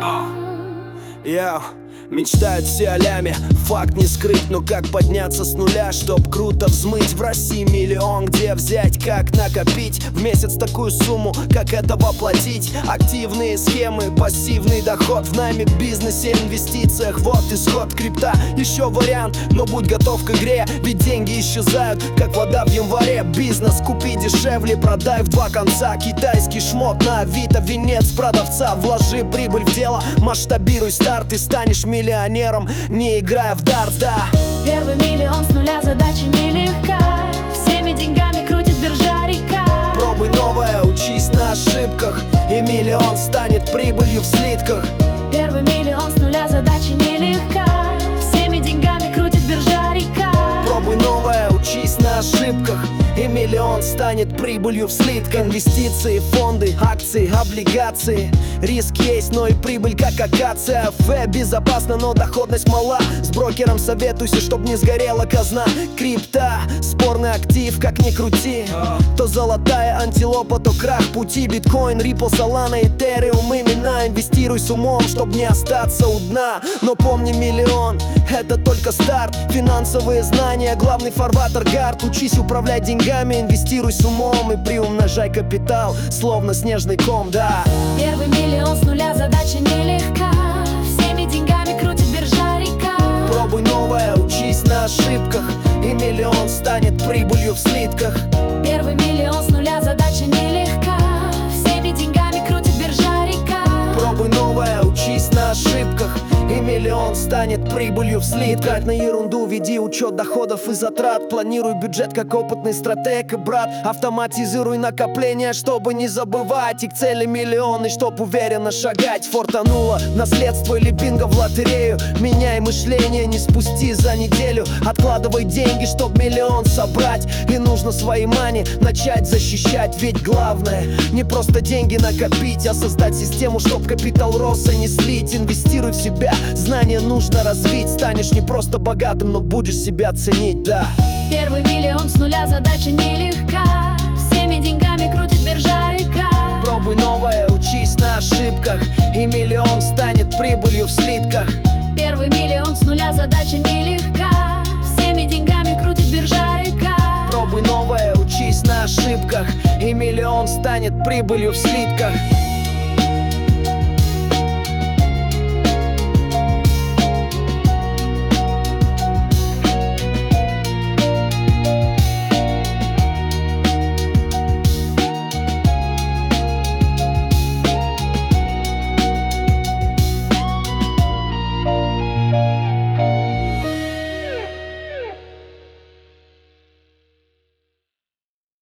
Мечтают все о ляме, факт не скрыть. Но как подняться с нуля, чтоб круто взмыть? В России миллион, где взять, как накопить в месяц такую сумму, как это воплотить? Активные схемы, пассивный доход в найме, бизнесе, инвестициях. Вот исход крипта, еще вариант, но будь готов к игре. Ведь деньги исчезают, как вода в январе. Бизнес купи дешевле, продай в два конца. Китайский шмот на Авито, венец продавца. Вложи прибыль в дело, масштабируй старт, и станешь миллионером, не играя в дартс, да. Первый миллион с нуля, задача нелегка. Всеми деньгами крутит биржа река. Пробуй новое, учись на ошибках, и миллион станет прибылью в слитках. Первый миллион с нуля, задача нелегка. Всеми деньгами крутит биржа река. Пробуй новое, учись на ошибках, и миллион станет прибылью в слитках. Инвестиции, фонды, акции, облигации. Риск есть, но и прибыль как акация. ФЭ безопасно, но доходность мала. С брокером советуйся, чтоб не сгорела казна. Крипта, спорный актив, как ни крути. То золотая антилопа, то крах пути. Биткоин, Ripple, Solana, Ethereum, имена. Инвестируй с умом, чтоб не остаться у дна. Но помни, миллион — это только старт. Финансовые знания, главный фарватер гард. Учись управлять деньгами, инвестируй с умом и приумножай капитал, словно снежный ком, да. Первый миллион с нуля, задача нелегка. Всеми деньгами крутит биржа река. Пробуй новое, учись на ошибках, и миллион станет прибылью в слитках. Первый миллион с нуля, задача нелегка. Всеми деньгами крутит биржа река. Пробуй новое, учись на ошибках, и миллион станет прибылью в слитках. На ерунду веди учет доходов и затрат. Планируй бюджет как опытный стратег и брат. Автоматизируй накопления, чтобы не забывать. И к цели миллионы, чтоб уверенно шагать. Фортануло наследство или бинго в лотерею. Меняй мышление, не спусти за неделю. Откладывай деньги, чтоб миллион собрать. И нужно свои мани начать защищать. Ведь главное не просто деньги накопить, а создать систему, чтоб капитал рос, а не слить. Инвестируй в себя, знания нужно развить. Станешь не просто богатым, но будешь себя ценить, да. Первый миллион с нуля, задача нелегка. Всеми деньгами крутит биржа река. Пробуй новое, учись на ошибках, и миллион станет прибылью в слитках. Первый миллион с нуля, задача нелегка. Всеми деньгами крутит биржа река. Пробуй новое, учись на ошибках, и миллион станет прибылью в слитках.